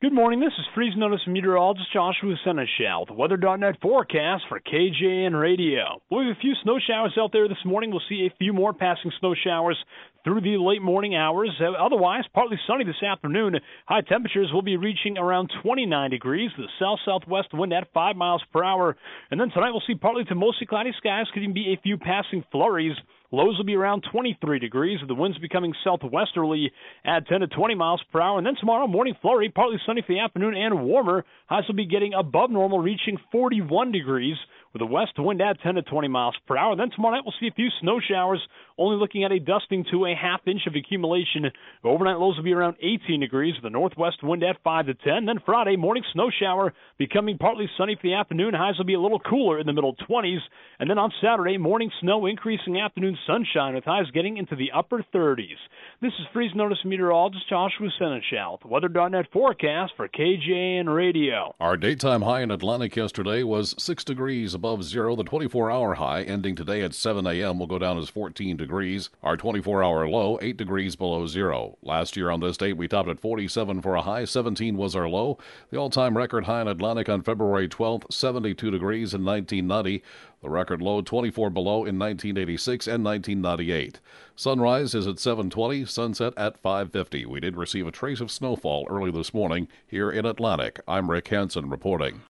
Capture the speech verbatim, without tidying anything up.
Good morning. This is Freeze Notice meteorologist Joshua Seneschal. The weather dot net forecast for K J N Radio. We'll have a few snow showers out there this morning. We'll see a few more passing snow showers through the late morning hours. Uh, otherwise, partly sunny this afternoon. High temperatures will be reaching around twenty-nine degrees. The south-southwest wind at five miles per hour. And then tonight we'll see partly to mostly cloudy skies. Could even be a few passing flurries. Lows will be around twenty-three degrees, with the winds becoming southwesterly at ten to twenty miles per hour. And then tomorrow, morning flurry, partly sunny for the afternoon and warmer. Highs will be getting above normal, reaching forty-one degrees, with a west wind at ten to twenty miles per hour. Then tomorrow night, we'll see a few snow showers, only looking at a dusting to a half inch of accumulation. Overnight lows will be around eighteen degrees, with the northwest wind at five to ten. Then Friday, morning snow shower, becoming partly sunny for the afternoon. Highs will be a little cooler in the middle twenties. And then on Saturday, morning snow, increasing afternoon sunshine, with highs getting into the upper thirties. This is Freeze Notice meteorologist Joshua Seneschal. The weather dot net forecast for K J N Radio. Our daytime high in Atlantic yesterday was six degrees above zero. The twenty-four hour high, ending today at seven a.m., will go down as fourteen degrees. Our twenty-four hour low, eight degrees below zero. Last year on this date, we topped at forty-seven for a high. seventeen was our low. The all-time record high in Atlantic on February twelfth, seventy-two degrees in nineteen ninety. The record low, twenty-four below in nineteen eighty-six and nineteen ninety-eight. Sunrise is at seven twenty, sunset at five fifty. We did receive a trace of snowfall early this morning here in Atlantic. I'm Rick Hansen reporting.